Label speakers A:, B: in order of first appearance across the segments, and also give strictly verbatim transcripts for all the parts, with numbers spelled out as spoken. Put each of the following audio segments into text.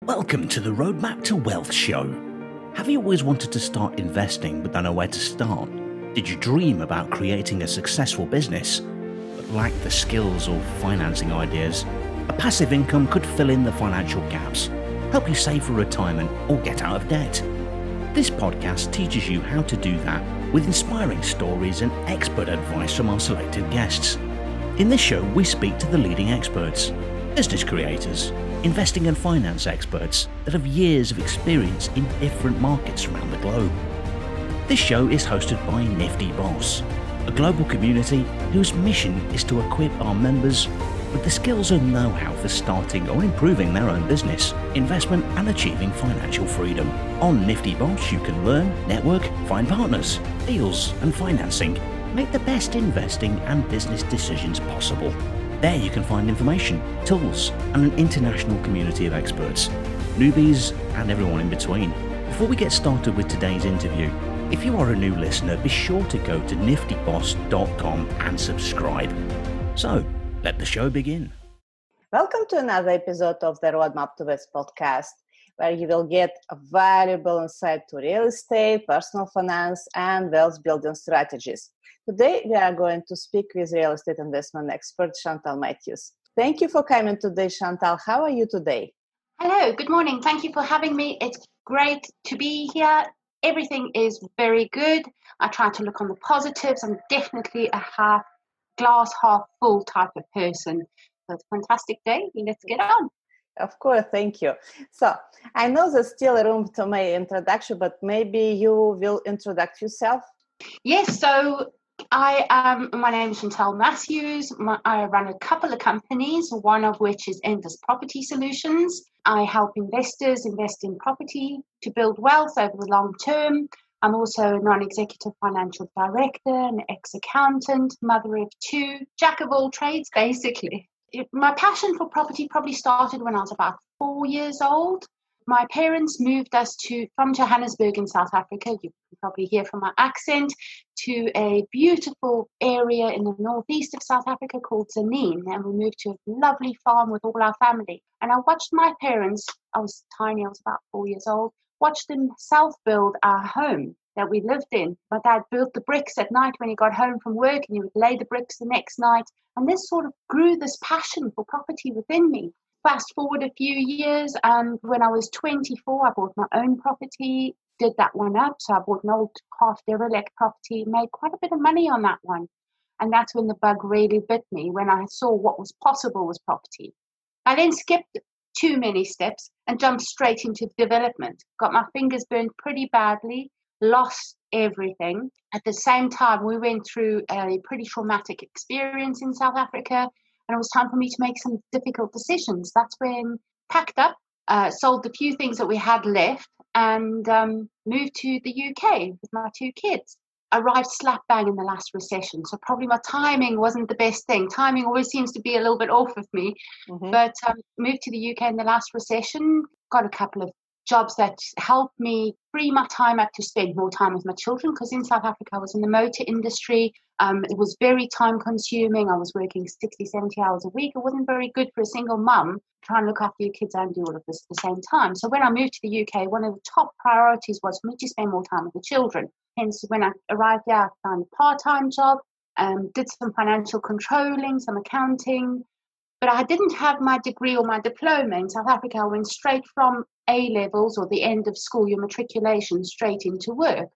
A: Welcome to the Roadmap to Wealth show. Have you always wanted to start investing but don't know where to start? Did you dream about creating a successful business but lack the skills or financing ideas? A passive income could fill in the financial gaps, help you save for retirement or get out of debt. This podcast teaches you how to do that with inspiring stories and expert advice from our selected guests. In this show, we speak to the leading experts, business creators, investing and finance experts that have years of experience in different markets around the globe. This show is hosted by Nifty Boss, a global community whose mission is to equip our members with the skills and know-how for starting or improving their own business, investment and achieving financial freedom. On Nifty Boss, you can learn, network, find partners, deals and financing, make the best investing and business decisions possible. There you can find information, tools, and an international community of experts, newbies, and everyone in between. Before we get started with today's interview, if you are a new listener, be sure to go to nifty boss dot com and subscribe. So, let the show begin.
B: Welcome to another episode of the Roadmap to Wealth podcast, where you will get a valuable insight to real estate, personal finance, and wealth building strategies. Today, we are going to speak with real estate investment expert Chantal Matthews. Thank you for coming today, Chantal. How are you today?
C: Hello, good morning. Thank you for having me. It's great to be here. Everything is very good. I try to look on the positives. I'm definitely a half glass, half full type of person. So it's a fantastic day. Let's get on.
B: Of course, thank you. So I know there's still room to my introduction, but maybe you will introduce yourself.
C: Yes, so I am, my name is Chantal Matthews. My, I run a couple of companies, one of which is Endless Property Solutions. I help investors invest in property to build wealth over the long term. I'm also a non-executive financial director, an ex-accountant, mother of two, jack of all trades, basically. It, my passion for property probably started when I was about four years old. My parents moved us to from Johannesburg in South Africa, you can probably hear from my accent, to a beautiful area in the northeast of South Africa called Tzaneen. And we moved to a lovely farm with all our family. And I watched my parents, I was tiny, I was about four years old, watched them self-build our home that we lived in. My dad built the bricks at night when he got home from work, and he would lay the bricks the next night. And this sort of grew this passion for property within me. Fast forward a few years, and when I was twenty-four, I bought my own property, did that one up. So I bought an old half derelict property, made quite a bit of money on that one. And that's when the bug really bit me, when I saw what was possible with property. I then skipped too many steps and jumped straight into development. Got my fingers burned pretty badly, lost everything. At the same time, we went through a pretty traumatic experience in South Africa. And it was time for me to make some difficult decisions. That's when packed up, uh, sold the few things that we had left, and um, moved to the U K with my two kids. Arrived slap bang in the last recession. So probably my timing wasn't the best thing. Timing always seems to be a little bit off with me. Mm-hmm. But um, moved to the U K in the last recession, got a couple of jobs that helped me free my time up to spend more time with my children, because in South Africa I was in the motor industry. Um, it was very time consuming. I was working sixty, seventy hours a week. It wasn't very good for a single mum trying to look after your kids and do all of this at the same time. So when I moved to the U K, one of the top priorities was for me to spend more time with the children. Hence, when I arrived there, I found a part-time job, um, did some financial controlling, some accounting. But I didn't have my degree or my diploma in South Africa. I went straight from A-levels, or the end of school, your matriculation, straight into work.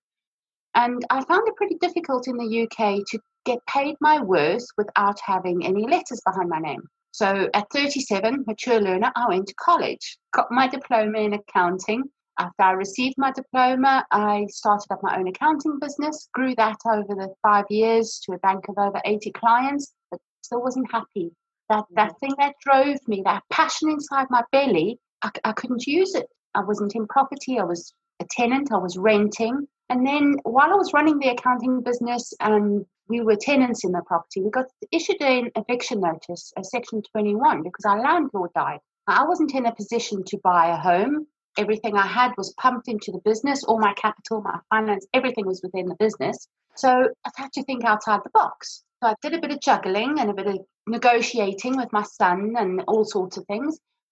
C: And I found it pretty difficult in the U K to get paid my worth without having any letters behind my name. So at thirty-seven, mature learner, I went to college, got my diploma in accounting. After I received my diploma, I started up my own accounting business, grew that over the five years to a bank of over eighty clients, but still wasn't happy. That that thing that drove me, that passion inside my belly, I, I couldn't use it. I wasn't in property. I was a tenant. I was renting. And then while I was running the accounting business and we were tenants in the property, we got issued an eviction notice, a Section twenty-one, because our landlord died. I wasn't in a position to buy a home. Everything I had was pumped into the business. All my capital, my finance, everything was within the business. So I had to think outside the box. So I did a bit of juggling and a bit of negotiating with my son and all sorts of things.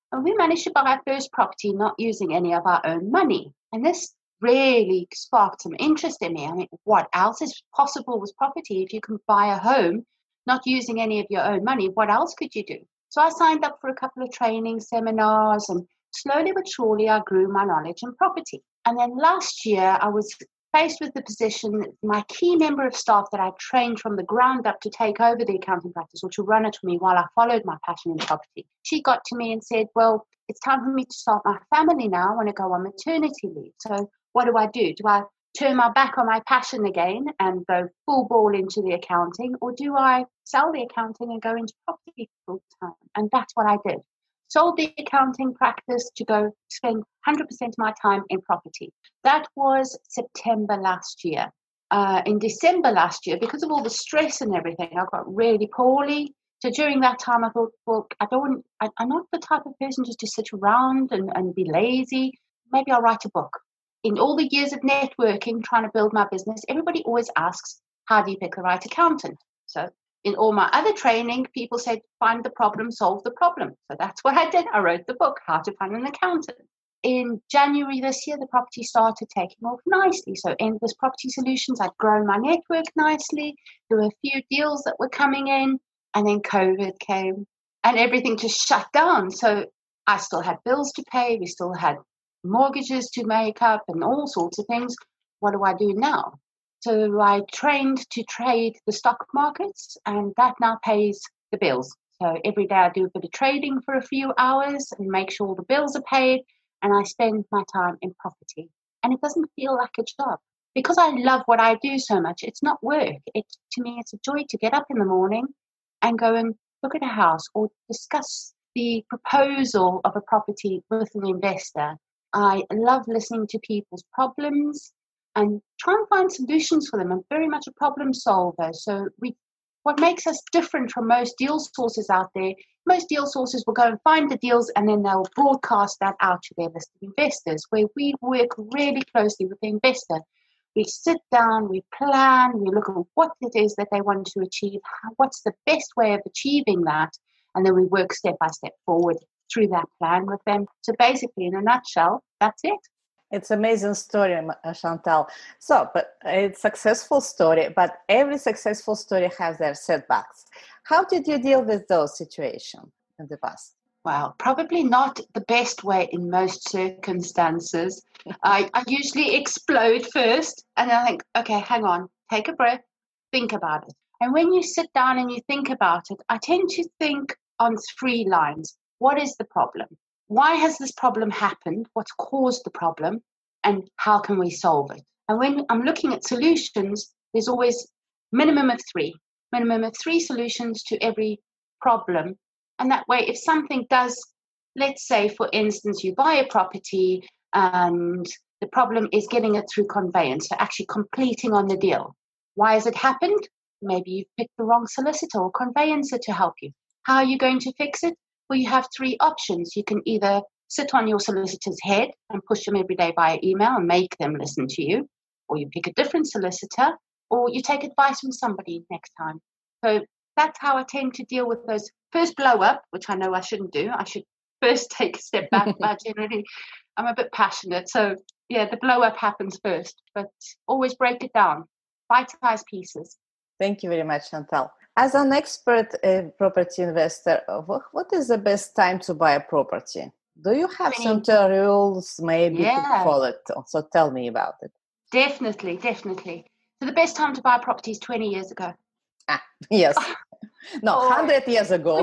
C: And we managed to buy our first property not using any of our own money. And this really sparked some interest in me. I mean, what else is possible with property? If you can buy a home not using any of your own money, what else could you do? So I signed up for a couple of training seminars, and slowly but surely I grew my knowledge in property. And then last year I was faced with the position, my key member of staff that I trained from the ground up to take over the accounting practice or to run it for me while I followed my passion in property. She got to me and said, well, it's time for me to start my family now. I want to go on maternity leave. So what do I do? Do I turn my back on my passion again and go full ball into the accounting, or do I sell the accounting and go into property full time? And that's what I did. Sold the accounting practice to go spend one hundred percent of my time in property. That was September last year. Uh, in December last year, because of all the stress and everything, I got really poorly. So during that time, I thought, well, I don't, I, I'm not the type of person just to sit around and, and be lazy. Maybe I'll write a book. In all the years of networking, trying to build my business, everybody always asks, how do you pick the right accountant? So in all my other training, people said, find the problem, solve the problem. So that's what I did. I wrote the book, How to Find an Accountant. In January this year, the property started taking off nicely. So Endless Property Solutions, I'd grown my network nicely. There were a few deals that were coming in, and then COVID came and everything just shut down. So I still had bills to pay. We still had mortgages to make up and all sorts of things. What do I do now? So I trained to trade the stock markets, and that now pays the bills. So every day I do a bit of trading for a few hours and make sure all the bills are paid, and I spend my time in property. And it doesn't feel like a job. Because I love what I do so much, it's not work. It, to me, it's a joy to get up in the morning and go and look at a house or discuss the proposal of a property with an investor. I love listening to people's problems and try and find solutions for them. I'm very much a problem solver. So we, what makes us different from most deal sources out there, most deal sources will go and find the deals and then they'll broadcast that out to their list of investors, where we work really closely with the investor. We sit down, we plan, we look at what it is that they want to achieve, what's the best way of achieving that, and then we work step by step forward through that plan with them. So basically, in a nutshell, that's it.
B: It's an amazing story, Chantal. So, but it's a successful story, but every successful story has their setbacks. How did you deal with those situations in the past?
C: Well, probably not the best way in most circumstances. I, I usually explode first, and I think, okay, hang on, take a breath, think about it. And when you sit down and you think about it, I tend to think on three lines. What is the problem? Why has this problem happened? What's caused the problem? And how can we solve it? And when I'm looking at solutions, there's always minimum of three, minimum of three solutions to every problem. And that way, if something does, let's say, for instance, you buy a property and the problem is getting it through conveyance, so actually completing on the deal. Why has it happened? Maybe you've picked the wrong solicitor or conveyancer to help you. How are you going to fix it? Well, you have three options. You can either sit on your solicitor's head and push them every day via email and make them listen to you, or you pick a different solicitor, or you take advice from somebody next time. So that's how I tend to deal with those. First blow up, which I know I shouldn't do. I should first take a step back, but generally I'm a bit passionate. So yeah, the blow up happens first, but always break it down, bite-sized pieces.
B: Thank you very much, Chantal. As an expert uh, property investor, what, what is the best time to buy a property? Do you have some rules maybe
C: yeah.
B: to follow it? So tell me about it.
C: Definitely, definitely. So the best time to buy a property is twenty years ago.
B: Ah, yes. No,
C: oh.
B: one hundred years ago.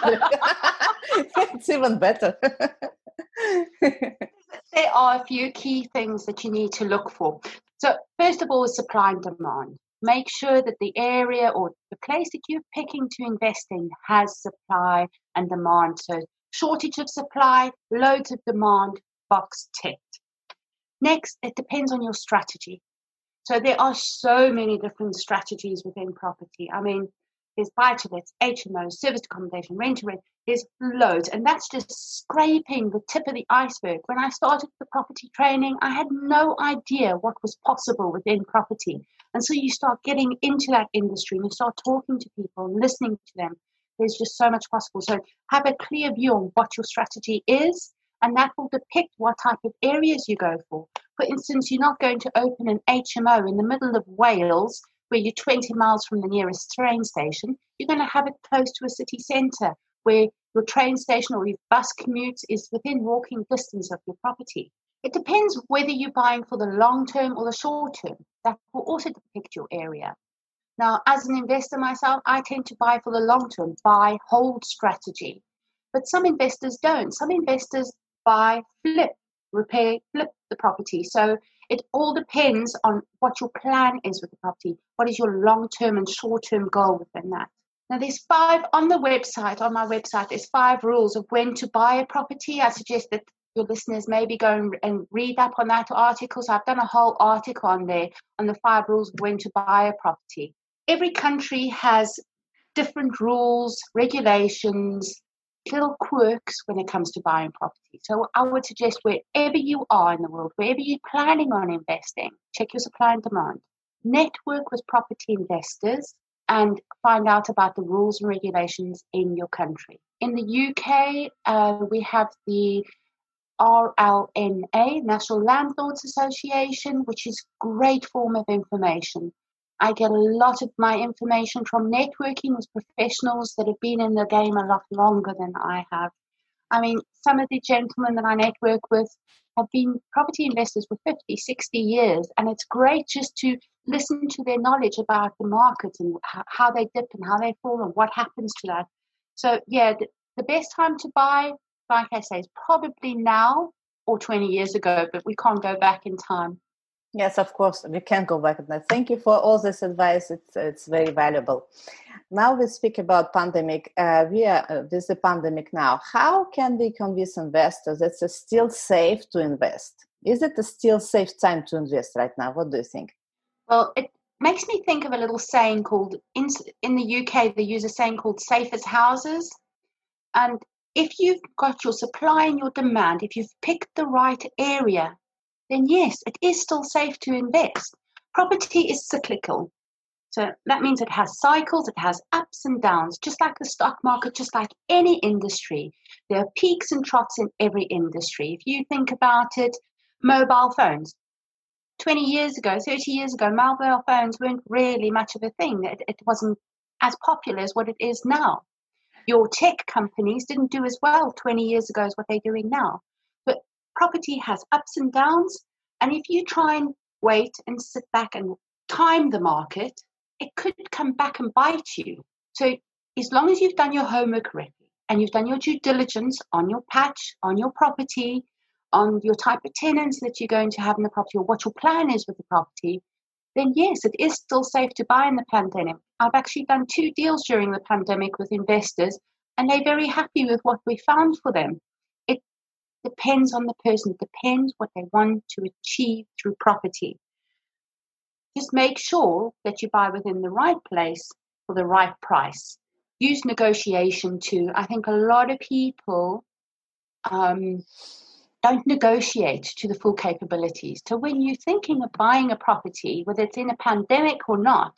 B: It's even better.
C: There are a few key things that you need to look for. So first of all is supply and demand. Make sure that the area or the place that you're picking to invest in has supply and demand. So shortage of supply, loads of demand, box ticked. Next, it depends on your strategy. So there are so many different strategies within property. I mean, there's buy-to-lets, H M Os, service accommodation, rent-to-rent. There's loads, and that's just scraping the tip of the iceberg. When I started the property training, I had no idea what was possible within property. And so you start getting into that industry and you start talking to people and listening to them. There's just so much possible. So have a clear view on what your strategy is, and that will depict what type of areas you go for. For instance, you're not going to open an H M O in the middle of Wales where you're twenty miles from the nearest train station. You're going to have it close to a city centre where your train station or your bus commute is within walking distance of your property. It depends whether you're buying for the long term or the short term. That will also depict your area. Now, as an investor myself, I tend to buy for the long term, buy, hold strategy. But some investors don't. Some investors buy, flip, repair, flip the property. So it all depends on what your plan is with the property. What is your long-term and short-term goal within that? Now, there's five on the website, on my website, there's five rules of when to buy a property. I suggest that your listeners maybe go and, and read up on that article. So I've done a whole article on there on the five rules of when to buy a property. Every country has different rules, regulations, little quirks when it comes to buying property. So I would suggest wherever you are in the world, wherever you're planning on investing, check your supply and demand. Network with property investors and find out about the rules and regulations in your country. In the U K, uh, we have the R L N A, National Landlords Association, which is a great form of information. I get a lot of my information from networking with professionals that have been in the game a lot longer than I have. I mean, some of the gentlemen that I network with have been property investors for fifty, sixty years, and it's great just to listen to their knowledge about the market and how they dip and how they fall and what happens to that. So, yeah, the, the best time to buy, like I say, is probably now or twenty years ago, but we can't go back in time.
B: Yes, of course, we can go back. Thank you for all this advice. It's it's very valuable. Now we speak about pandemic. Uh, we are uh, with the pandemic now. How can we convince investors that it's still safe to invest? Is it a still safe time to invest right now? What do you think?
C: Well, it makes me think of a little saying called, in, in the U K, they use a saying called safe as houses. And if you've got your supply and your demand, if you've picked the right area, then yes, it is still safe to invest. Property is cyclical. So that means it has cycles, it has ups and downs, just like the stock market, just like any industry. There are peaks and troughs in every industry. If you think about it, mobile phones. twenty years ago, thirty years ago, mobile phones weren't really much of a thing. It, it wasn't as popular as what it is now. Your tech companies didn't do as well twenty years ago as what they're doing now. But property has ups and downs, and if you try and wait and sit back and time the market, it could come back and bite you. So as long as you've done your homework correctly and you've done your due diligence on your patch, on your property, on your type of tenants that you're going to have in the property or what your plan is with the property, then yes, it is still safe to buy in the pandemic. I've actually done two deals during the pandemic with investors, and they're very happy with what we found for them. It depends on the person. It depends what they want to achieve through property. Just make sure that you buy within the right place for the right price. Use negotiation too. I think a lot of people um, don't negotiate to the full capabilities. So when you're thinking of buying a property, whether it's in a pandemic or not,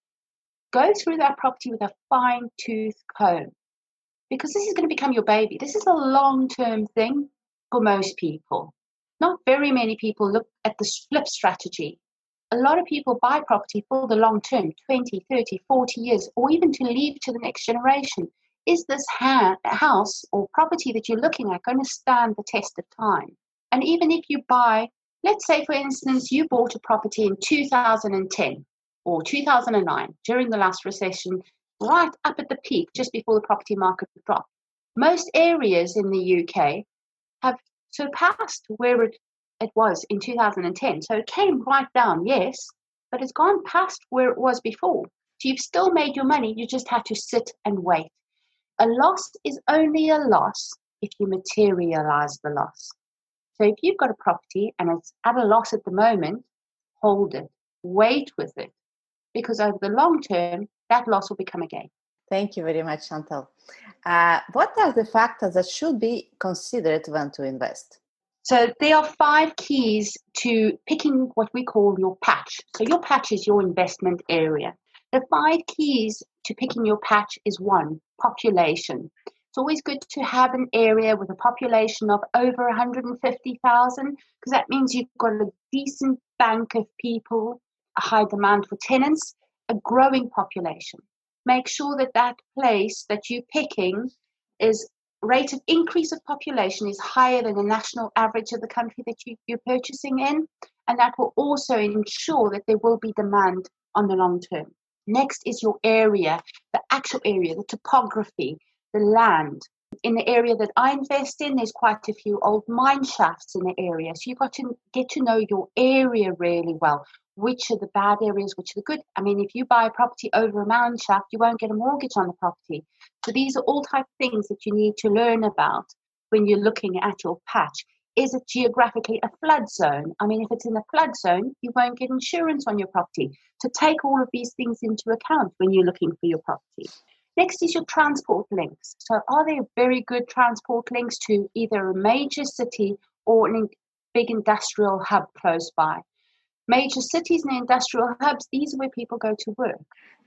C: go through that property with a fine-tooth comb, because this is going to become your baby. This is a long-term thing for most people. Not very many people look at the flip strategy. A lot of people buy property for the long term, twenty, thirty, forty years, or even to leave to the next generation. Is this ha- house or property that you're looking at going to stand the test of time? And even if you buy, let's say, for instance, you bought a property in two thousand ten or two thousand nine during the last recession, right up at the peak, just before the property market dropped. Most areas in the U K have surpassed where it, it was in two thousand ten. So it came right down, yes, but it's gone past where it was before. So you've still made your money, you just have to sit and wait. A loss is only a loss if you materialize the loss. So if you've got a property and it's at a loss at the moment, hold it, wait with it, because over the long term, that loss will become a gain.
B: Thank you very much, Chantal. Uh, what are the factors that should be considered when to invest?
C: So there are five keys to picking what we call your patch. So your patch is your investment area. The five keys to picking your patch is one, population. It's always good to have an area with a population of over one hundred fifty thousand, because that means you've got a decent bank of people, a high demand for tenants, a growing population. Make sure that that place that you're picking is rate of increase of population is higher than the national average of the country that you, you're purchasing in, and that will also ensure that there will be demand on the long term. Next is your area, the actual area, the topography, the land. In the area that I invest in, there's quite a few old mine shafts in the area. So you've got to get to know your area really well. Which are the bad areas, which are the good. I mean, if you buy a property over a mine shaft, you won't get a mortgage on the property. So these are all type of things that you need to learn about when you're looking at your patch. Is it geographically a flood zone? I mean, if it's in a flood zone, you won't get insurance on your property. So take all of these things into account when you're looking for your property. Next is your transport links. So are there very good transport links to either a major city or a big industrial hub close by? Major cities and industrial hubs, these are where people go to work.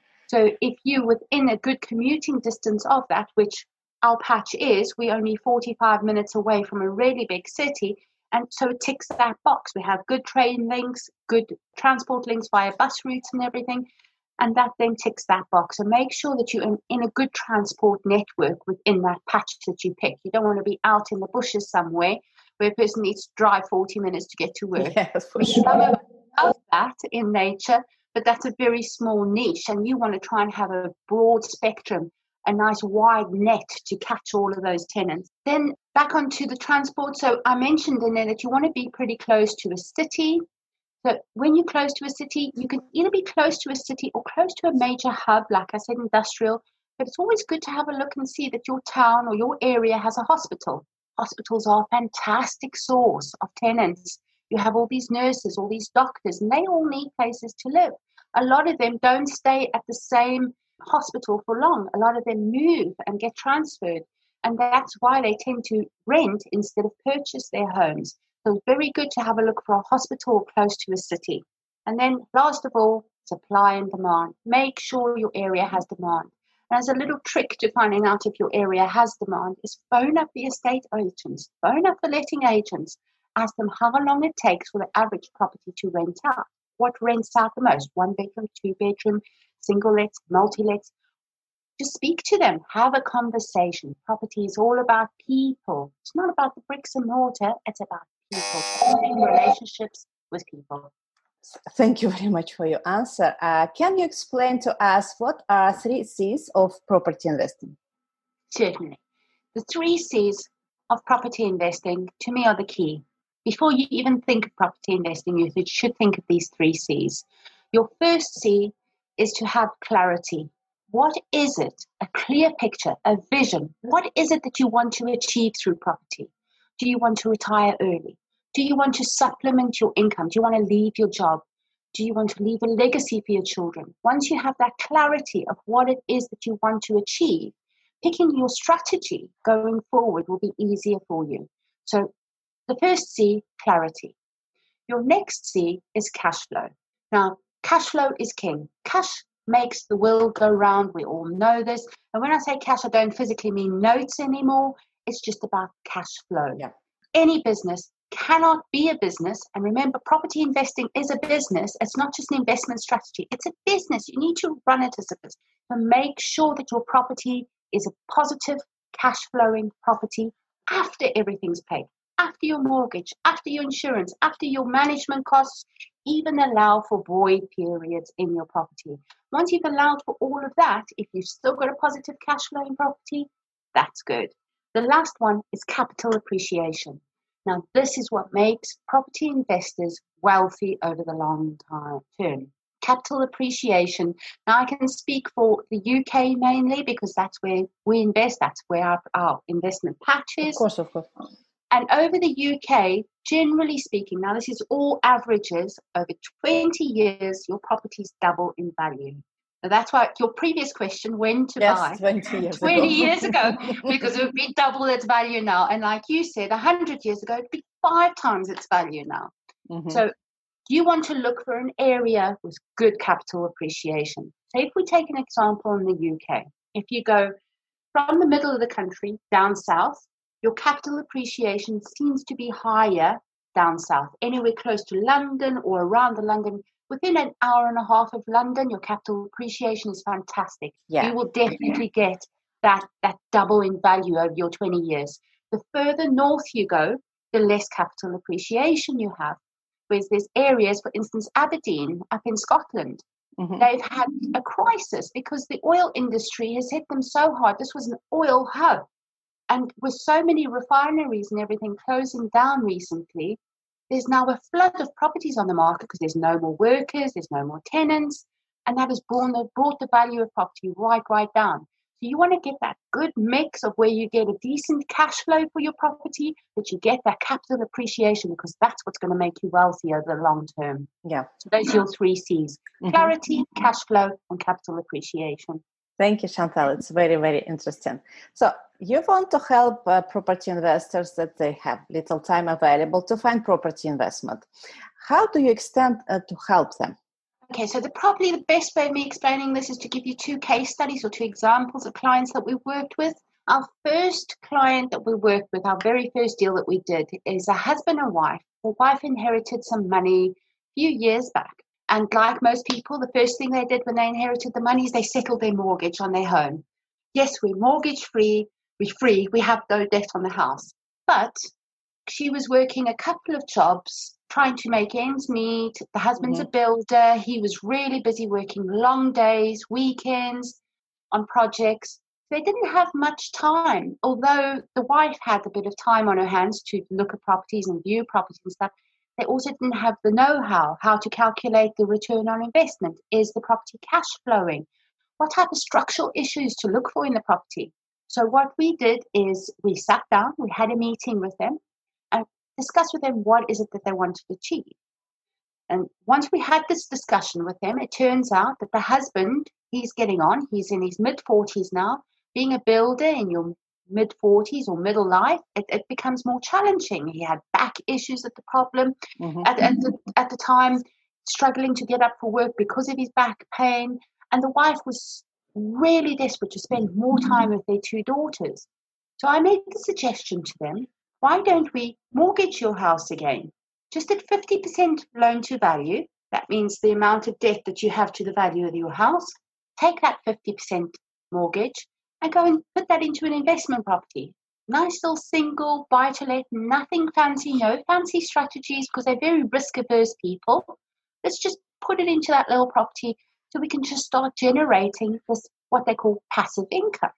C: So if you're within a good commuting distance of that, which our patch is, we're only forty-five minutes away from a really big city, and so it ticks that box. We have good train links, good transport links via bus routes and everything, and that then ticks that box. So make sure that you're in, in a good transport network within that patch that you pick. You don't want to be out in the bushes somewhere where a person needs to drive forty minutes to get to work.
B: Yes, for sure.
C: Of that in nature, but that's a very small niche, and you want to try and have a broad spectrum, a nice wide net to catch all of those tenants. Then back onto the transport. So I mentioned in there that you want to be pretty close to a city. So when you're close to a city, you can either be close to a city or close to a major hub, like I said, industrial, but it's always good to have a look and see that your town or your area has a hospital. Hospitals are a fantastic source of tenants. You have all these nurses, all these doctors, and they all need places to live. A lot of them don't stay at the same hospital for long. A lot of them move and get transferred, and that's why they tend to rent instead of purchase their homes. So it's very good to have a look for a hospital close to a city. And then last of all, supply and demand. Make sure your area has demand. And as a little trick to finding out if your area has demand is phone up the estate agents, phone up the letting agents. Ask them how long it takes for the average property to rent out. What rents out the most? One bedroom, two bedroom, single lets, multi lets. Just speak to them. Have a conversation. Property is all about people. It's not about the bricks and mortar. It's about people. Building relationships with people.
B: Thank you very much for your answer. Uh, can you explain to us what are three C's of property investing?
C: Certainly. The three C's of property investing, to me, are the key. Before you even think of property investing, you should think of these three C's. Your first C is to have clarity. What is it? A clear picture, a vision. What is it that you want to achieve through property? Do you want to retire early? Do you want to supplement your income? Do you want to leave your job? Do you want to leave a legacy for your children? Once you have that clarity of what it is that you want to achieve, picking your strategy going forward will be easier for you. So the first C, clarity. Your next C is cash flow. Now, cash flow is king. Cash makes the world go round. We all know this. And when I say cash, I don't physically mean notes anymore. It's just about cash flow.
B: Yeah.
C: Any business cannot be a business. And remember, property investing is a business. It's not just an investment strategy. It's a business. You need to run it as a business. So make sure that your property is a positive cash flowing property after everything's paid. After your mortgage, after your insurance, after your management costs, even allow for void periods in your property. Once you've allowed for all of that, if you've still got a positive cash flow in property, that's good. The last one is capital appreciation. Now, this is what makes property investors wealthy over the long time term. Capital appreciation. Now, I can speak for the U K mainly because that's where we invest. That's where our, our investment patch is.
B: Of course, of course.
C: And over the U K, generally speaking, now this is all averages, over twenty years, your properties double in value. Now that's why your previous question, when to
B: yes,
C: buy,
B: twenty years
C: twenty
B: ago.
C: years ago, because it would be double its value now. And like you said, one hundred years ago, it'd be five times its value now. Mm-hmm. So you want to look for an area with good capital appreciation. So if we take an example in the U K, if you go from the middle of the country down south, your capital appreciation seems to be higher down south, anywhere close to London or around the London. Within an hour and a half of London, your capital appreciation is fantastic.
B: Yeah.
C: You will definitely get that, that double in value over your twenty years. The further north you go, the less capital appreciation you have. Whereas there's areas, for instance, Aberdeen up in Scotland, mm-hmm. they've had a crisis because the oil industry has hit them so hard. This was an oil hub. And with so many refineries and everything closing down recently, there's now a flood of properties on the market because there's no more workers, there's no more tenants, and that has brought the, brought the value of property right, right down. So you want to get that good mix of where you get a decent cash flow for your property, but you get that capital appreciation because that's what's going to make you wealthy over the long term.
B: Yeah.
C: So those are your three C's: mm-hmm. clarity, cash flow, and capital appreciation.
B: Thank you, Chantal. It's very, very interesting. So you want to help uh, property investors that they have little time available to find property investment. How do you extend uh, to help them?
C: Okay, so the, probably the best way of me explaining this is to give you two case studies or two examples of clients that we've worked with. Our first client that we worked with, our very first deal that we did, is a husband and wife. The wife inherited some money a few years back. And like most people, the first thing they did when they inherited the money is they settled their mortgage on their home. Yes, we're mortgage free, we're free, we have no debt on the house. But she was working a couple of jobs, trying to make ends meet. The husband's mm-hmm. a builder. He was really busy working long days, weekends on projects. They didn't have much time, although the wife had a bit of time on her hands to look at properties and view properties and stuff. They also didn't have the know-how, how to calculate the return on investment. Is the property cash flowing? What type of structural issues to look for in the property? So what we did is we sat down, we had a meeting with them and discussed with them what is it that they wanted to achieve. And once we had this discussion with them, it turns out that the husband, he's getting on, he's in his mid-forties now. Being a builder in your mid-forties or middle life, it, it becomes more challenging. He had back issues at the problem mm-hmm. at, at, the, at the time, struggling to get up for work because of his back pain. And the wife was really desperate to spend more time with their two daughters. So I made the suggestion to them, why don't we mortgage your house again? Just at fifty percent loan to value. That means the amount of debt that you have to the value of your house. Take that fifty percent mortgage and go and put that into an investment property. Nice little single, buy-to-let, nothing fancy, no fancy strategies because they're very risk-averse people. Let's just put it into that little property so we can just start generating this, what they call passive income.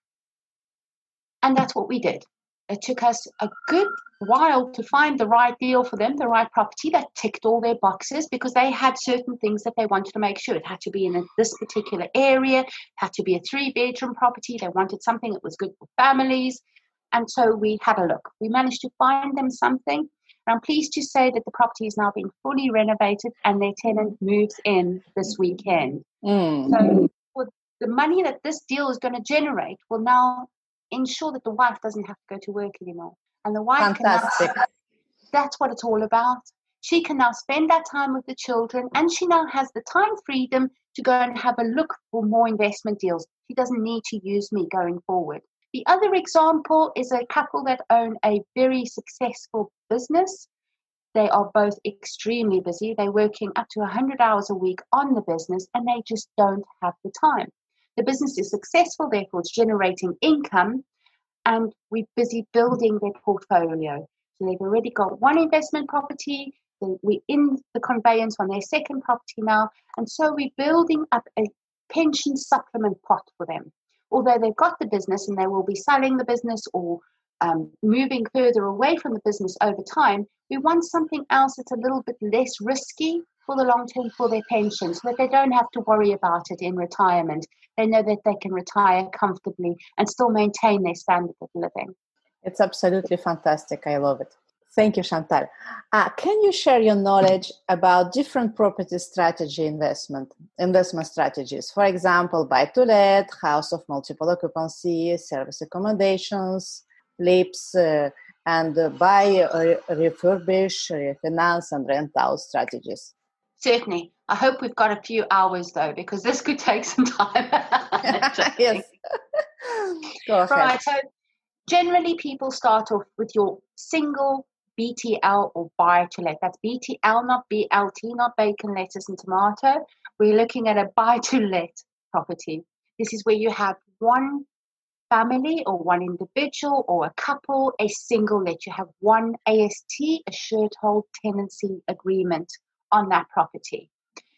C: And that's what we did. It took us a good while to find the right deal for them, the right property that ticked all their boxes because they had certain things that they wanted to make sure. It had to be in a, this particular area, it had to be a three-bedroom property. They wanted something that was good for families. And so we had a look. We managed to find them something. And I'm pleased to say that the property is now being fully renovated and their tenant moves in this weekend. Mm. So for the money that this deal is going to generate will now ensure that the wife doesn't have to go to work anymore. And the wife
B: Fantastic.
C: can now, that's what it's all about. She can now spend that time with the children and she now has the time freedom to go and have a look for more investment deals. She doesn't need to use me going forward. The other example is a couple that own a very successful business. They are both extremely busy. They're working up to one hundred hours a week on the business and they just don't have the time. The business is successful, therefore it's generating income, and we're busy building their portfolio. So they've already got one investment property, we're in the conveyance on their second property now, and so we're building up a pension supplement pot for them. Although they've got the business and they will be selling the business or um, moving further away from the business over time, we want something else that's a little bit less risky for the long term for their pension so that they don't have to worry about it in retirement. They know that they can retire comfortably and still maintain their standard of living.
B: It's absolutely fantastic. I love it. Thank you, Chantal. Uh, can you share your knowledge about different property strategy investment, investment strategies? For example, buy-to-let, house of multiple occupancy, service accommodations, flips, uh, and uh, buy, uh, refurbish, refinance, and rent out strategies.
C: Certainly. I hope we've got a few hours though, because this could take some time.
B: Yes. Go ahead.
C: Right. So generally, people start off with your single B T L or buy-to-let. That's B T L, not B L T, not bacon, lettuce, and tomato. We're looking at a buy-to-let property. This is where you have one family or one individual or a couple, a single let. You have one A S T, a shared hold tenancy agreement on that property.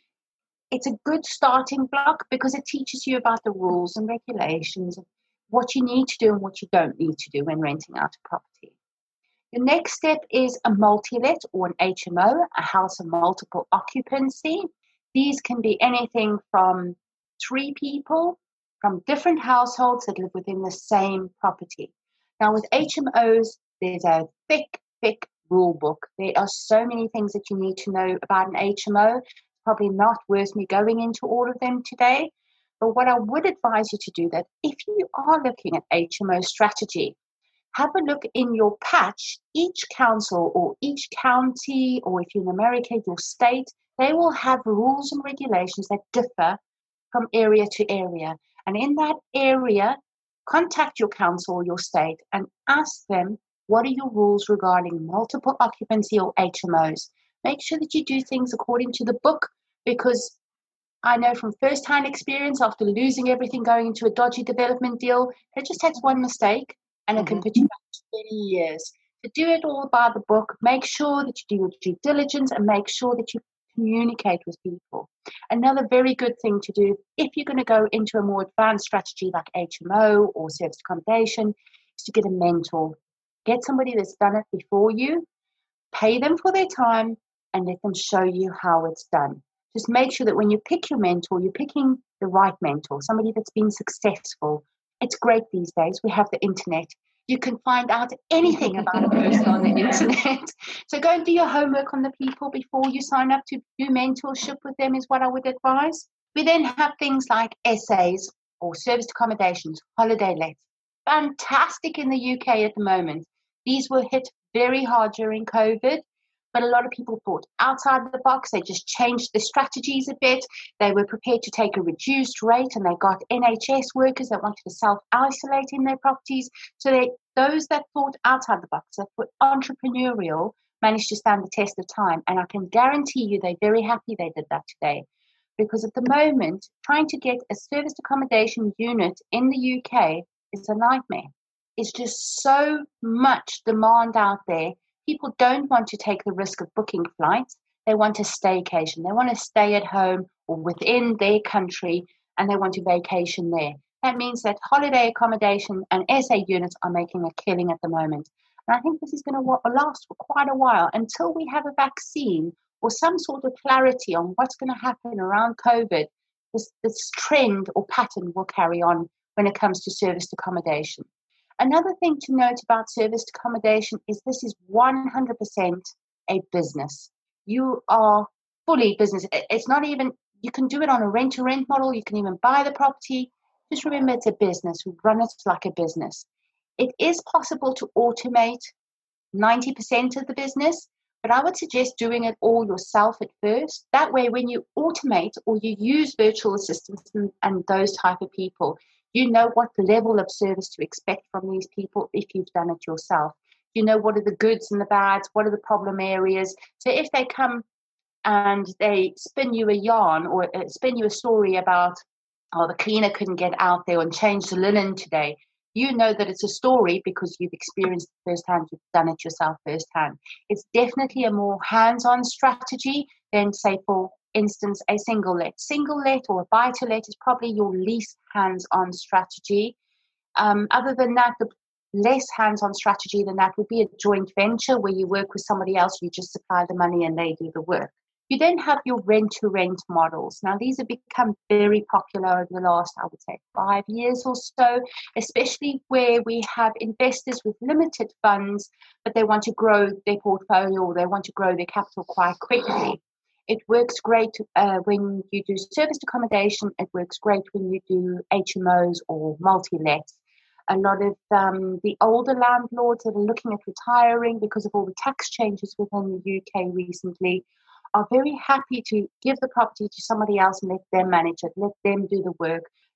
C: It's a good starting block because it teaches you about the rules and regulations of what you need to do and what you don't need to do when renting out a property. The next step is a multi-let or an H M O, a house of multiple occupancy. These can be anything from three people from different households that live within the same property. Now with H M Os, there's a thick, thick rule book. There are so many things that you need to know about an H M O. Probably not worth me going into all of them today. But what I would advise you to do that if you are looking at H M O strategy, have a look in your patch. Each council or each county, or if you're in America, your state, they will have rules and regulations that differ from area to area. And in that area, contact your council or your state and ask them, what are your rules regarding multiple occupancy or H M Os? Make sure that you do things according to the book, because I know from first-hand experience, after losing everything going into a dodgy development deal, it just takes one mistake and it mm-hmm. can put you back twenty years. To do it all by the book, make sure that you do your due diligence and make sure that you communicate with people. Another very good thing to do if you're going to go into a more advanced strategy like H M O or service accommodation is to get a mentor. Get somebody that's done it before you, pay them for their time, and let them show you how it's done. Just make sure that when you pick your mentor, you're picking the right mentor, somebody that's been successful. It's great these days. We have the internet. You can find out anything about a person on the internet. So go and do your homework on the people before you sign up to do mentorship with them is what I would advise. We then have things like S As or serviced accommodations, holiday lets. Fantastic in the U K at the moment. These were hit very hard during COVID. But a lot of people thought outside the box. They just changed the strategies a bit. They were prepared to take a reduced rate, and they got N H S workers that wanted to self-isolate in their properties. So they, those that thought outside the box, that were entrepreneurial, managed to stand the test of time. And I can guarantee you they're very happy they did that today. Because at the moment, trying to get a serviced accommodation unit in the U K is a nightmare. It's just so much demand out there. People don't want to take the risk of booking flights. They want a staycation. They want to stay at home or within their country, and they want to vacation there. That means that holiday accommodation and S A units are making a killing at the moment. And I think this is going to last for quite a while until we have a vaccine or some sort of clarity on what's going to happen around COVID. This, this trend or pattern will carry on when it comes to serviced accommodation. Another thing to note about serviced accommodation is this is one hundred percent a business. You are fully business. It's not even, you can do it on a rent-to-rent model. You can even buy the property. Just remember it's a business. We run it like a business. It is possible to automate ninety percent of the business, but I would suggest doing it all yourself at first. That way, when you automate or you use virtual assistants and, and those type of people, you know what level of service to expect from these people if you've done it yourself. You know what are the goods and the bads, what are the problem areas. So if they come and they spin you a yarn or spin you a story about, oh, the cleaner couldn't get out there and change the linen today, you know that it's a story because you've experienced it firsthand, you've done it yourself firsthand. It's definitely a more hands-on strategy than, say, for instance, a single let. Single let or a buy to let is probably your least hands-on strategy. Um, other than that, the less hands-on strategy than that would be a joint venture where you work with somebody else, you just supply the money and they do the work. You then have your rent-to-rent models. Now, these have become very popular over the last, I would say, five years or so, especially where we have investors with limited funds, but they want to grow their portfolio or they want to grow their capital quite quickly. It works great uh, when you do serviced accommodation. It works great when you do H M Os or multi-lets. A lot of um, the older landlords that are looking at retiring because of all the tax changes within the U K recently are very happy to give the property to somebody else and let them manage it, let them do the work.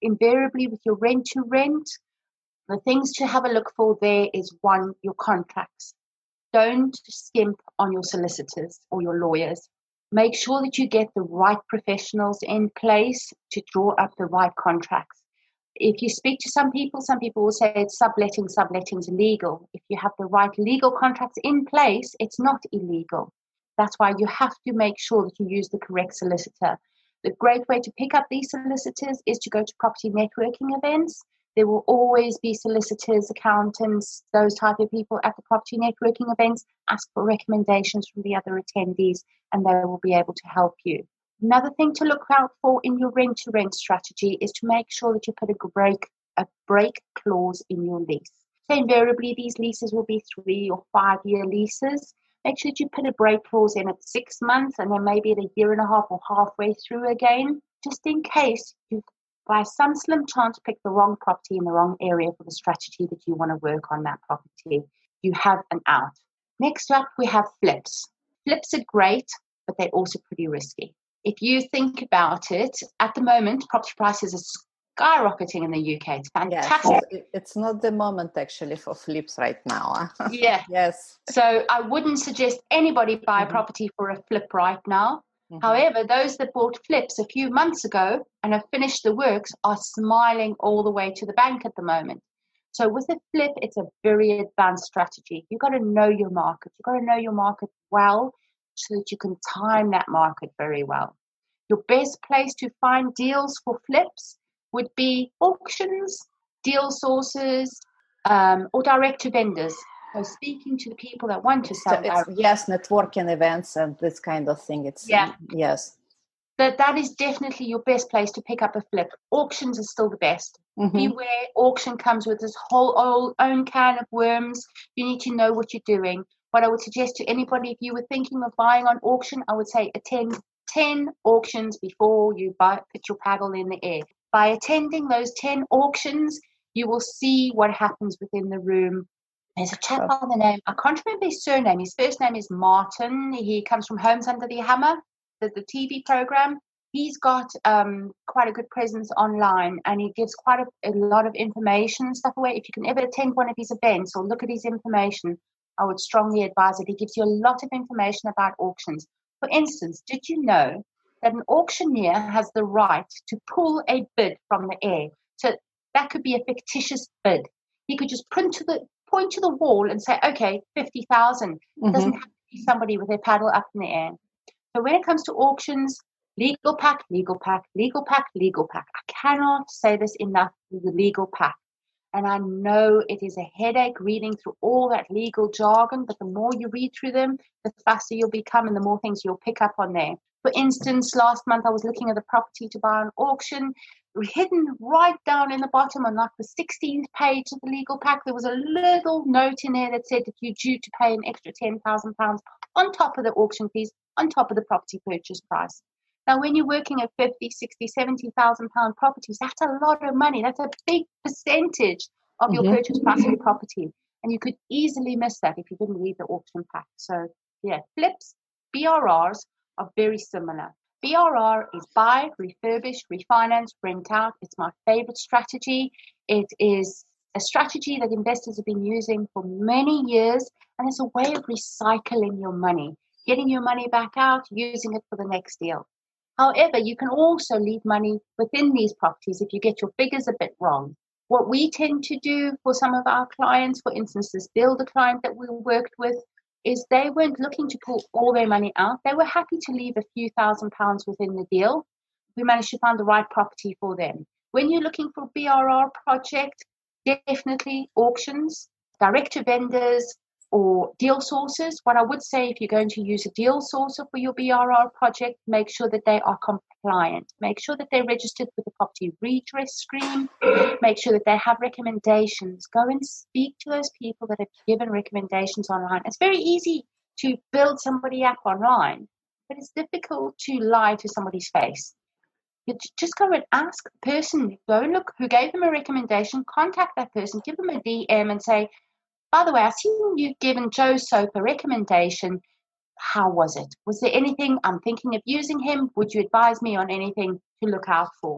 C: invariably with your rent to rent, the things to have a look for there is one, your contracts. Don't skimp on your solicitors or your lawyers. Make sure that you get the right professionals in place to draw up the right contracts. If you speak to some people, some people will say it's subletting, subletting's illegal. If you have the right legal contracts in place, it's not illegal. That's why you have to make sure that you use the correct solicitor. The great way to pick up these solicitors is to go to property networking events. There will always be solicitors, accountants, those type of people at the property networking events. Ask for recommendations from the other attendees and they will be able to help you. Another thing to look out for in your rent-to-rent strategy is to make sure that you put a break, a break clause in your lease. So invariably, these leases will be three or five-year leases. Make sure that you put a break clause in at six months and then maybe at a year and a half or halfway through again, just in case you, by some slim chance, pick the wrong property in the wrong area for the strategy that you want to work on that property. You have an out. Next up, we have flips. Flips are great, but they're also pretty risky. If you think about it, at the moment, property prices are skyrocketing in the U K. It's fantastic.
B: Yes, it's not the moment actually for flips right now.
C: Yeah.
B: Yes.
C: So I wouldn't suggest anybody buy a property for a flip right now. Mm-hmm. However, those that bought flips a few months ago and have finished the works are smiling all the way to the bank at the moment. So with a flip, it's a very advanced strategy. You've got to know your market. You've got to know your market well, so that you can time that market very well. Your best place to find deals for flips would be auctions, deal sources, um, or direct to vendors. So speaking to the people that want to sell.
B: So yes, networking events and this kind of thing. It's
C: yeah.
B: Yes.
C: That that is definitely your best place to pick up a flip. Auctions are still the best. Mm-hmm. Beware, auction comes with this whole old, own can of worms. You need to know what you're doing. What I would suggest to anybody, if you were thinking of buying on auction, I would say attend ten auctions before you buy, put your paddle in the air. By attending those ten auctions, you will see what happens within the room. There's a chap by the name, I can't remember his surname. His first name is Martin. He comes from Homes Under the Hammer, the, the T V program. He's got um, quite a good presence online and he gives quite a, a lot of information and stuff away. If you can ever attend one of his events or look at his information, I would strongly advise it. He gives you a lot of information about auctions. For instance, did you know that an auctioneer has the right to pull a bid from the air? So that could be a fictitious bid. He could just print to the point to the wall and say, okay, fifty thousand. Mm-hmm. It doesn't have to be somebody with their paddle up in the air. So when it comes to auctions, legal pack, legal pack, legal pack, legal pack. I cannot say this enough, the legal pack. And I know it is a headache reading through all that legal jargon, but the more you read through them, the faster you'll become and the more things you'll pick up on there. For instance, last month I was looking at a property to buy on auction. Hidden right down in the bottom on like the sixteenth page of the legal pack, there was a little note in there that said that you're due to pay an extra ten thousand pounds on top of the auction fees, on top of the property purchase price. Now, when you're working at fifty, sixty, seventy thousand pound properties, that's a lot of money. That's a big percentage of your mm-hmm. purchase price of your property. And you could easily miss that if you didn't read the auction pack. So, yeah, flips, B R Rs are very similar. B R R is buy, refurbish, refinance, rent out. It's my favorite strategy. It is a strategy that investors have been using for many years, and it's a way of recycling your money, getting your money back out, using it for the next deal. However, you can also leave money within these properties if you get your figures a bit wrong. What we tend to do for some of our clients, for instance, this builder client that we worked with, is they weren't looking to pull all their money out. They were happy to leave a few thousand pounds within the deal. We managed to find the right property for them. When you're looking for a B R R project, definitely auctions, direct to vendors, or deal sources. What I would say, if you're going to use a deal sourcer for your B R R project, make sure that they are compliant. Make sure that they're registered with the property redress scheme. Make sure that they have recommendations. Go and speak to those people that have given recommendations online. It's very easy to build somebody up online, but it's difficult to lie to somebody's face. You just go and ask the person, go and look who gave them a recommendation, contact that person, give them a D M and say, by the way, I see you've given Joe Soap a recommendation. How was it? Was there anything? I'm thinking of using him. Would you advise me on anything to look out for?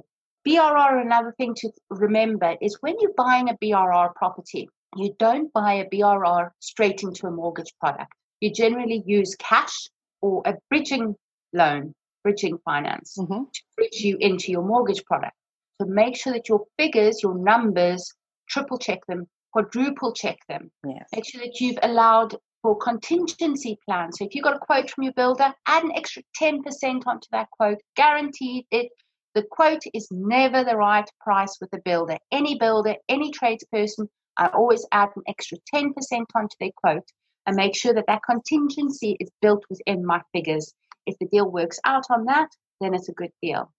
C: B R R, another thing to remember is when you're buying a B R R property, you don't buy a B R R straight into a mortgage product. You generally use cash or a bridging loan, bridging finance, mm-hmm. to bridge you into your mortgage product. So make sure that your figures, your numbers, triple check them, quadruple check them.
B: Yes.
C: Make sure that you've allowed for contingency plans. So if you got a quote from your builder, add an extra ten percent onto that quote. Guaranteed it. The quote is never the right price with the builder. Any builder, any tradesperson, I always add an extra ten percent onto their quote and make sure that that contingency is built within my figures. If the deal works out on that, then it's a good deal.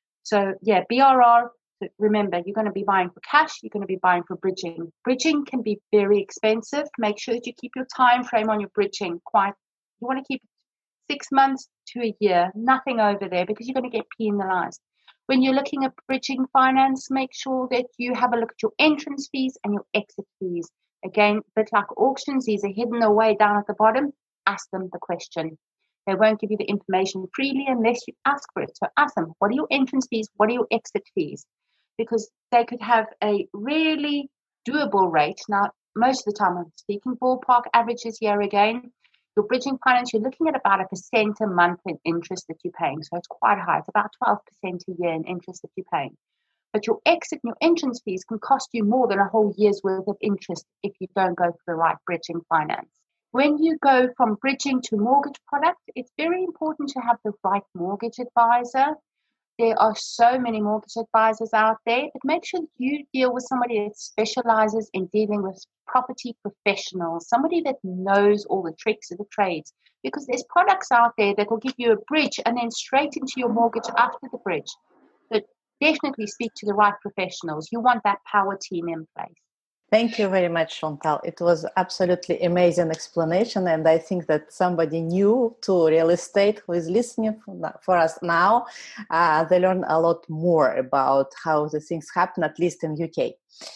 C: So yeah, B R R, remember, you're going to be buying for cash, you're going to be buying for bridging. Bridging can be very expensive. Make sure that you keep your time frame on your bridging quite, you want to keep it six months to a year, nothing over there, because you're going to get penalized. When you're looking at bridging finance, make sure that you have a look at your entrance fees and your exit fees. Again, a bit like auctions, these are hidden away down at the bottom. Ask them the question. They won't give you the information freely unless you ask for it. So ask them, what are your entrance fees? What are your exit fees? Because they could have a really doable rate. Now, most of the time I'm speaking ballpark averages here again. Your bridging finance, you're looking at about a percent a month in interest that you're paying. So it's quite high. It's about twelve percent a year in interest that you're paying. But your exit and your entrance fees can cost you more than a whole year's worth of interest if you don't go for the right bridging finance. When you go from bridging to mortgage product, it's very important to have the right mortgage advisor. There are so many mortgage advisors out there, but make sure that you deal with somebody that specializes in dealing with property professionals, somebody that knows all the tricks of the trades, because there's products out there that will give you a bridge and then straight into your mortgage after the bridge. But definitely speak to the right professionals. You want that power team in place.
B: Thank you very much, Chantal. It was absolutely amazing explanation, and I think that somebody new to real estate who is listening for us now, uh, they learn a lot more about how the things happen, at least in U K.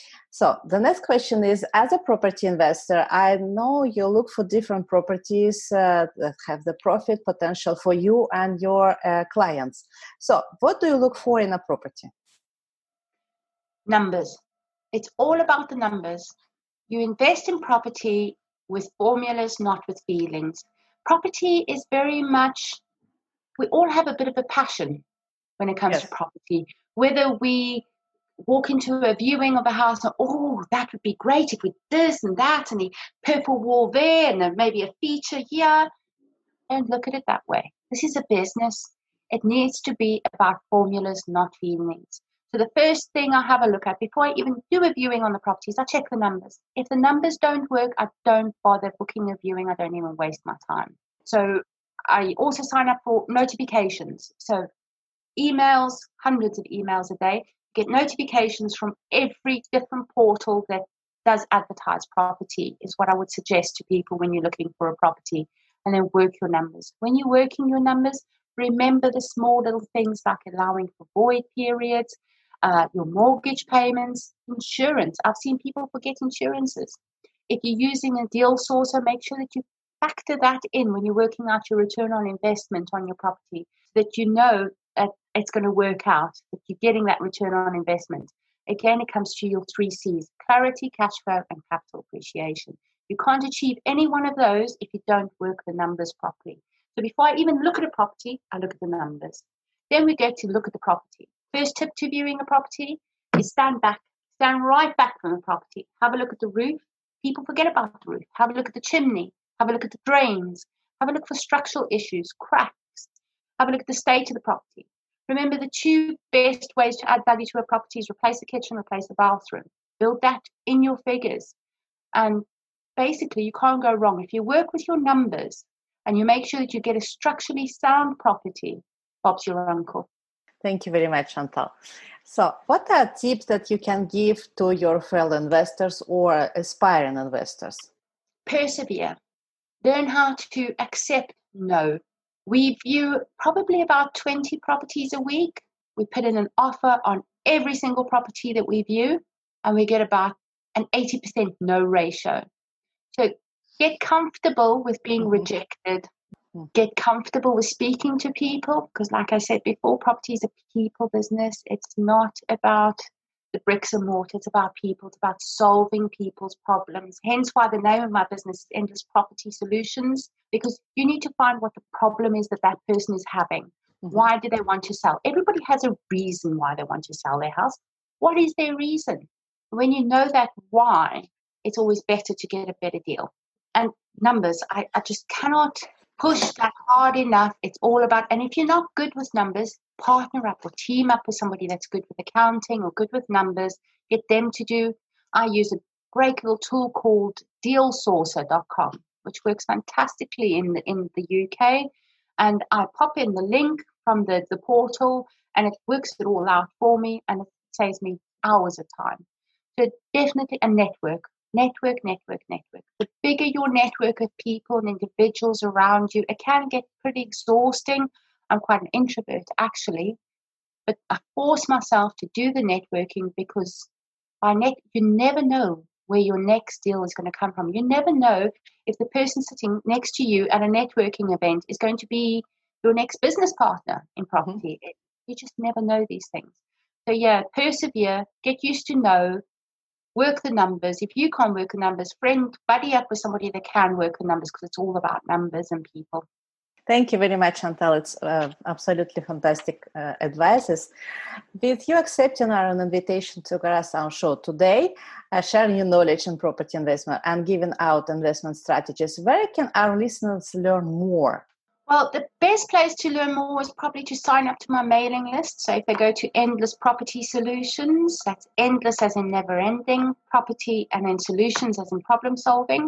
B: So the next question is, as a property investor, I know you look for different properties uh, that have the profit potential for you and your uh, clients. So what do you look for in a property?
C: Numbers. It's all about the numbers. You invest in property with formulas, not with feelings. Property is very much, we all have a bit of a passion when it comes yes. to property. Whether we walk into a viewing of a house and, oh, that would be great if we did this and that, and the purple wall there, and then maybe a feature here. Don't look at it that way. This is a business. It needs to be about formulas, not feelings. So the first thing I have a look at before I even do a viewing on the properties, I check the numbers. If the numbers don't work, I don't bother booking a viewing. I don't even waste my time. So I also sign up for notifications. So emails, hundreds of emails a day, get notifications from every different portal that does advertise property is what I would suggest to people when you're looking for a property, and then work your numbers. When you're working your numbers, remember the small little things like allowing for void periods, Uh, your mortgage payments, insurance. I've seen people forget insurances. If you're using a deal sourcer, make sure that you factor that in when you're working out your return on investment on your property, so that you know that it's going to work out, that you're getting that return on investment. Again, it comes to your three C's: clarity, cash flow, and capital appreciation. You can't achieve any one of those if you don't work the numbers properly. So before I even look at a property, I look at the numbers. Then we get to look at the property. First tip to viewing a property is stand back, stand right back from the property. Have a look at the roof. People forget about the roof. Have a look at the chimney. Have a look at the drains. Have a look for structural issues, cracks. Have a look at the state of the property. Remember, the two best ways to add value to a property is replace the kitchen, replace the bathroom. Build that in your figures. And basically, you can't go wrong. If you work with your numbers and you make sure that you get a structurally sound property, Bob's your uncle.
B: Thank you very much, Chantal. So what are tips that you can give to your fellow investors or aspiring investors?
C: Persevere. Learn how to accept no. We view probably about twenty properties a week. We put in an offer on every single property that we view, and we get about an eighty percent no ratio. So get comfortable with being mm-hmm. rejected.
B: Mm.
C: Get comfortable with speaking to people, because like I said before, property is a people business. It's not about the bricks and mortar. It's about people. It's about solving people's problems. Hence why the name of my business is Endless Property Solutions, because you need to find what the problem is that that person is having. Mm-hmm. Why do they want to sell? Everybody has a reason why they want to sell their house. What is their reason? When you know that why, it's always better to get a better deal. And numbers, I, I just cannot push that hard enough. It's all about, and if you're not good with numbers, partner up or team up with somebody that's good with accounting or good with numbers. Get them to do. I use a great little tool called deal sourcer dot com, which works fantastically in the, in the U K. And I pop in the link from the, the portal, and it works it all out for me, and it saves me hours of time. So definitely a network. Network, network, network. The bigger your network of people and individuals around you, it can get pretty exhausting. I'm quite an introvert, actually, but I force myself to do the networking because by net, you never know where your next deal is going to come from. You never know if the person sitting next to you at a networking event is going to be your next business partner in property. Mm-hmm. You just never know these things. So, yeah, persevere, get used to know. Work the numbers. If you can't work the numbers, friend, buddy up with somebody that can work the numbers, because it's all about numbers and people.
B: Thank you very much, Chantal. It's uh, absolutely fantastic uh, advices. With you accepting our invitation to grace our show today, uh, sharing your knowledge in property investment and giving out investment strategies, where can our listeners learn more?
C: Well, the best place to learn more is probably to sign up to my mailing list. So if they go to Endless Property Solutions, that's endless as in never ending, property and then solutions as in problem solving,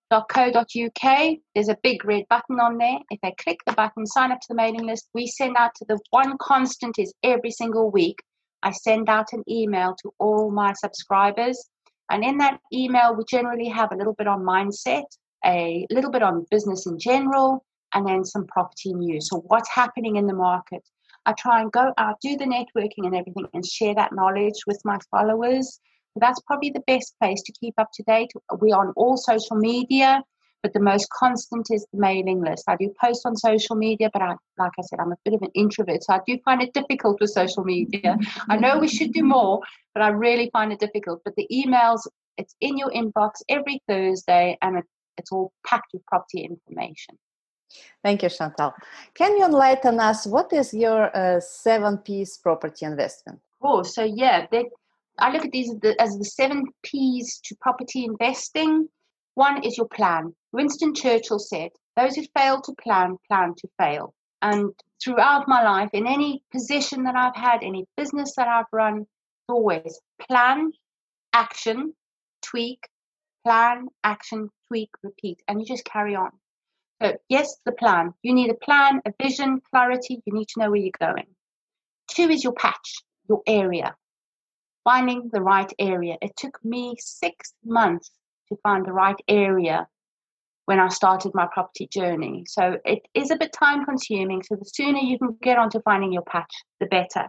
C: .co.uk. There's a big red button on there. If they click the button, sign up to the mailing list, we send out to the one constant is every single week. I send out an email to all my subscribers. And in that email, we generally have a little bit on mindset, a little bit on business in general, and then some property news. So what's happening in the market? I try and go out, do the networking and everything, and share that knowledge with my followers. So that's probably the best place to keep up to date. We're on all social media, but the most constant is the mailing list. I do post on social media, but I, like I said, I'm a bit of an introvert, so I do find it difficult with social media. I know we should do more, but I really find it difficult. But the emails, it's in your inbox every Thursday, and it, it's all packed with property information.
B: Thank you, Chantal. Can you enlighten us, what is your uh, seven-piece property investment?
C: Oh, so yeah, they, I look at these as the, as the seven P's to property investing. One is your plan. Winston Churchill said, those who fail to plan, plan to fail. And throughout my life, in any position that I've had, any business that I've run, it's always plan, action, tweak, plan, action, tweak, repeat, and you just carry on. So yes, the plan. You need a plan, a vision, clarity. You need to know where you're going. Two is your patch, your area. Finding the right area. It took me six months to find the right area when I started my property journey. So it is a bit time consuming. So the sooner you can get onto finding your patch, the better.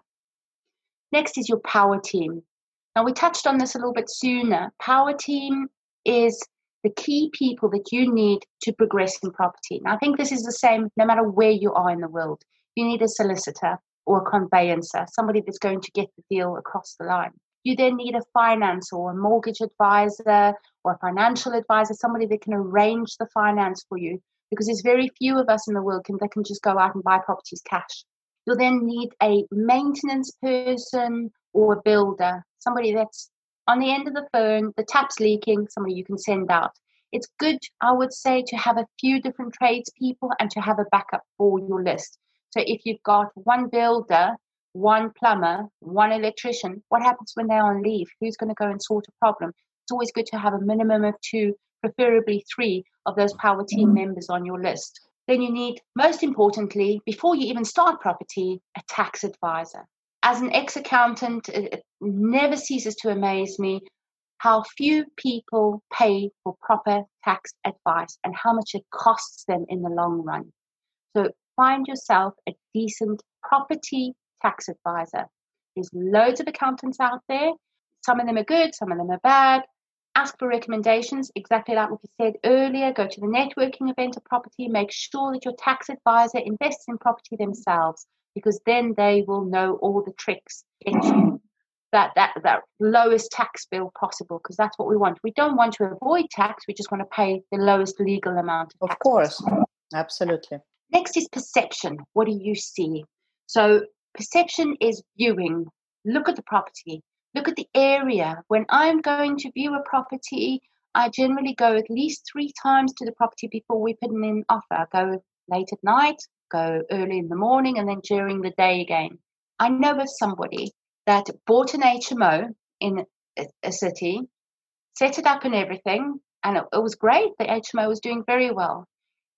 C: Next is your power team. Now we touched on this a little bit sooner. Power team is the key people that you need to progress in property. And I think this is the same no matter where you are in the world. You need a solicitor or a conveyancer, somebody that's going to get the deal across the line. You then need a finance or a mortgage advisor or a financial advisor, somebody that can arrange the finance for you, because there's very few of us in the world can, that can just go out and buy properties cash. You'll then need a maintenance person or a builder, somebody that's on the end of the phone, the tap's leaking, somebody you can send out. It's good, I would say, to have a few different tradespeople and to have a backup for your list. So if you've got one builder, one plumber, one electrician, what happens when they're on leave? Who's going to go and sort a problem? It's always good to have a minimum of two, preferably three of those power team members on your list. Then you need, most importantly, before you even start property, a tax advisor. As an ex-accountant, it never ceases to amaze me how few people pay for proper tax advice and how much it costs them in the long run. So find yourself a decent property tax advisor. There's loads of accountants out there. Some of them are good, some of them are bad. ask for recommendations, exactly like what we said earlier. Go to the networking event of property. Make sure that your tax advisor invests in property themselves, because then they will know all the tricks to get you that, that, that lowest tax bill possible, because that's what we want. We don't want to avoid tax. We just want to pay the lowest legal amount of tax.
B: Of course.
C: Possible.
B: Absolutely.
C: Next is perception. What do you see? So perception is viewing. Look at the property. Look at the area. When I'm going to view a property, I generally go at least three times to the property before we put in an offer. I go late at night, go early in the morning, and then during the day again. I know of somebody that bought an H M O in a, a city, set it up and everything, and it, it was great. The H M O was doing very well.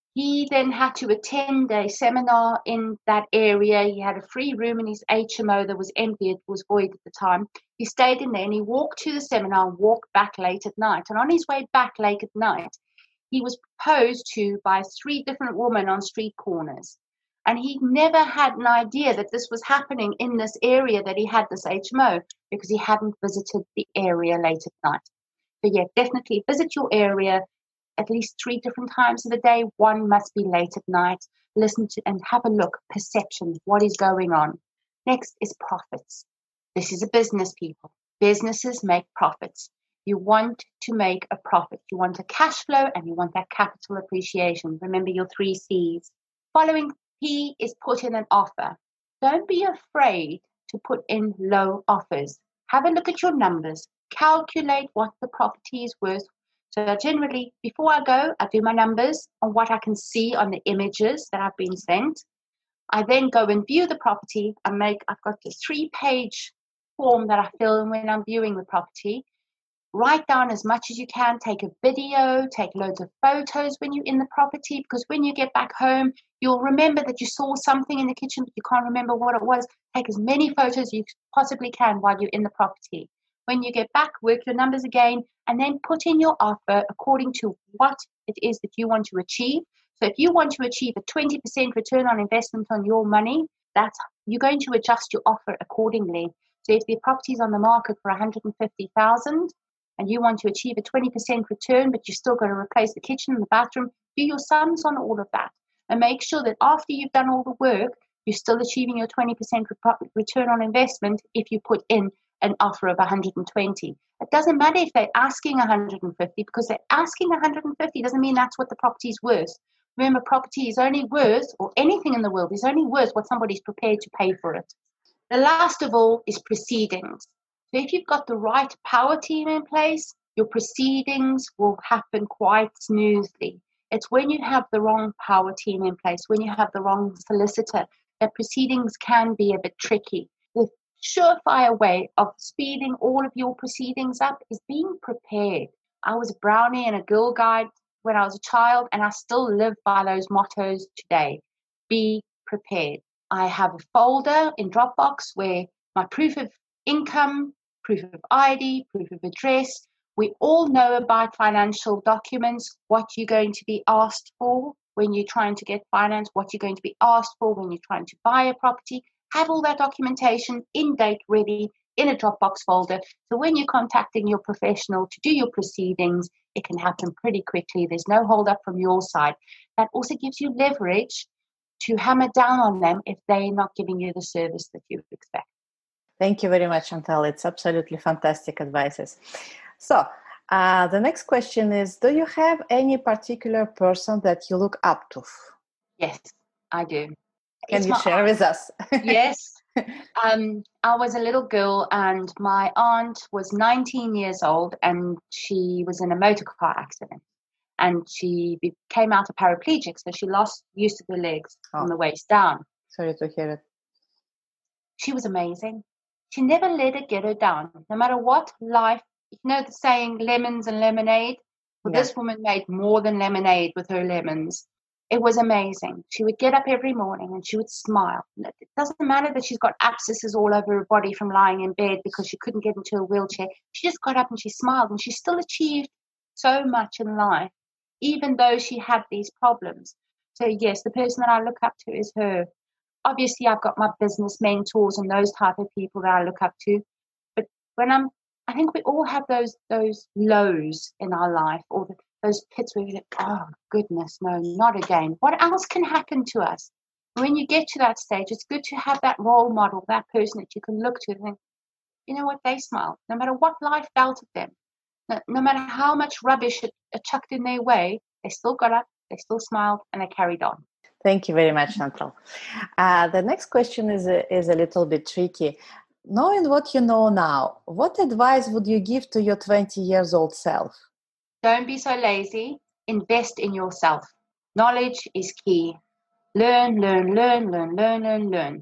C: He then had to attend a seminar in that area. He had a free room in his H M O that was empty. It was void at the time. He stayed in there and he walked to the seminar and walked back late at night. And on his way back late at night, he was proposed to by three different women on street corners. And he never had an idea that this was happening in this area, that he had this H M O, because he hadn't visited the area late at night. So yeah, definitely visit your area at least three different times in the day. One must be late at night. Listen to and have a look. Perception. What is going on? Next is profits. This is a business, people. Businesses make profits. You want to make a profit. You want a cash flow and you want that capital appreciation. Remember your three C's. Following P is put in an offer. Don't be afraid to put in low offers. Have a look at your numbers. Calculate what the property is worth. So generally, before I go, I do my numbers on what I can see on the images that have been sent. I then go and view the property. I make, I've got this three-page form that I fill in when I'm viewing the property. Write down as much as you can. Take a video, take loads of photos when you're in the property, because when you get back home, you'll remember that you saw something in the kitchen, but you can't remember what it was. Take as many photos as you possibly can while you're in the property. When you get back, work your numbers again, and then put in your offer according to what it is that you want to achieve. So if you want to achieve a twenty percent return on investment on your money, that's you're going to adjust your offer accordingly. So if the property is on the market for one hundred fifty thousand dollars and you want to achieve a twenty percent return, but you're still going to replace the kitchen and the bathroom, do your sums on all of that. And make sure that after you've done all the work, you're still achieving your twenty percent return on investment if you put in an offer of one hundred twenty. It doesn't matter if they're asking one hundred fifty, because they're asking one hundred fifty doesn't mean that's what the property is worth. Remember, property is only worth, or anything in the world is only worth what somebody's prepared to pay for it. The last of all is proceedings. So if you've got the right power team in place, your proceedings will happen quite smoothly. It's when you have the wrong power team in place, when you have the wrong solicitor, that proceedings can be a bit tricky. The surefire way of speeding all of your proceedings up is being prepared. I was a brownie and a Girl Guide when I was a child, and I still live by those mottos today. Be prepared. I have a folder in Dropbox where my proof of income, proof of I D, proof of address. We all know about financial documents, what you're going to be asked for when you're trying to get finance, what you're going to be asked for when you're trying to buy a property. Have all that documentation in date ready in a Dropbox folder. So when you're contacting your professional to do your proceedings, it can happen pretty quickly. There's no hold up from your side. That also gives you leverage to hammer down on them if they're not giving you the service that you expect.
B: Thank you very much, Chantal. It's absolutely fantastic advices. So uh, the next question is, do you have any particular person that you look up to?
C: Yes, I do.
B: Can
C: It's
B: you share
C: aunt.
B: with us?
C: Yes. Um, I was a little girl and my aunt was nineteen years old and she was in a motor car accident and she came out a paraplegic. So she lost use of her legs
B: Oh.
C: from the waist down.
B: Sorry to hear it.
C: She was amazing. She never let it get her down. No matter what life, you know the saying, lemons and lemonade? Well,
B: Yeah.
C: this woman made more than lemonade with her lemons. It was amazing. She would get up every morning and she would smile. It doesn't matter that she's got abscesses all over her body from lying in bed because she couldn't get into a wheelchair. She just got up and she smiled, and she still achieved so much in life, even though she had these problems. So yes, the person that I look up to is her. Obviously, I've got my business mentors and those type of people that I look up to. But when I'm I think we all have those those lows in our life, or the, those pits where we think, oh, goodness, no, not again. What else can happen to us? When you get to that stage, it's good to have that role model, that person that you can look to and think, you know what, they smiled. No matter what life dealt at them, no, no matter how much rubbish it, it chucked in their way, they still got up, they still smiled, and they carried on.
B: Thank you very much, Chantal. Uh, the next question is a, is a little bit tricky. Knowing what you know now, what advice would you give to your twenty years old self?
C: Don't be so lazy. Invest in yourself. Knowledge is key. Learn, learn, learn, learn, learn, learn, learn.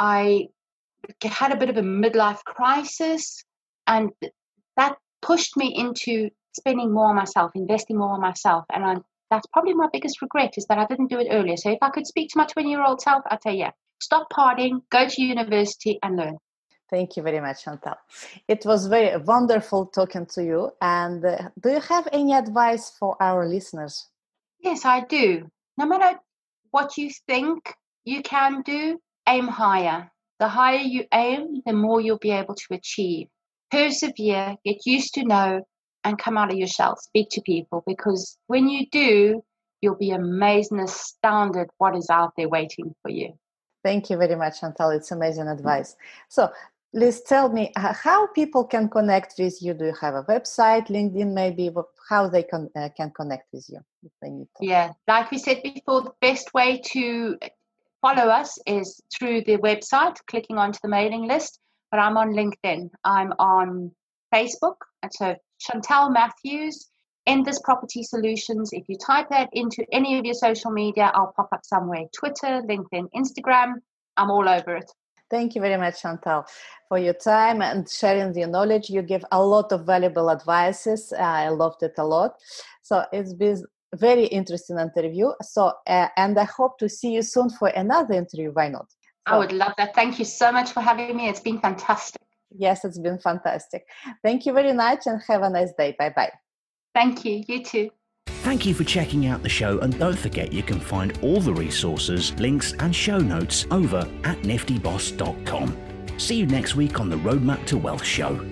C: I had a bit of a midlife crisis, and that pushed me into spending more on myself, investing more on myself. And I'm, that's probably my biggest regret, is that I didn't do it earlier. So if I could speak to my twenty-year-old self, I'd say, yeah, stop partying, go to university and learn.
B: Thank you very much, Chantal. It was very wonderful talking to you. And uh, do you have any advice for our listeners?
C: Yes, I do. No matter what you think you can do, aim higher. The higher you aim, the more you'll be able to achieve. Persevere, get used to know, and come out of your shell. Speak to people, because when you do, you'll be amazed and astounded what is out there waiting for you.
B: Thank you very much, Chantal. It's amazing advice. So, please tell me uh, how people can connect with you. Do you have a website, LinkedIn, maybe? How they can, uh, can connect with you if they need to?
C: Yeah, like we said before, the best way to follow us is through the website, clicking onto the mailing list. But I'm on LinkedIn. I'm on Facebook. And so Chantal Matthews, Endless Property Solutions. If you type that into any of your social media, I'll pop up somewhere. Twitter, LinkedIn, Instagram. I'm all over it.
B: Thank you very much, Chantal, for your time and sharing your knowledge. You give a lot of valuable advices. I loved it a lot. So it's been a very interesting interview. So, uh, and I hope to see you soon for another interview. Why not? So,
C: I would love that. Thank you so much for having me. It's been fantastic.
B: Yes, it's been fantastic. Thank you very much and have a nice day. Bye-bye.
C: Thank you. You too.
A: Thank you for checking out the show, and don't forget you can find all the resources, links and show notes over at nifty boss dot com. See you next week on the Roadmap to Wealth show.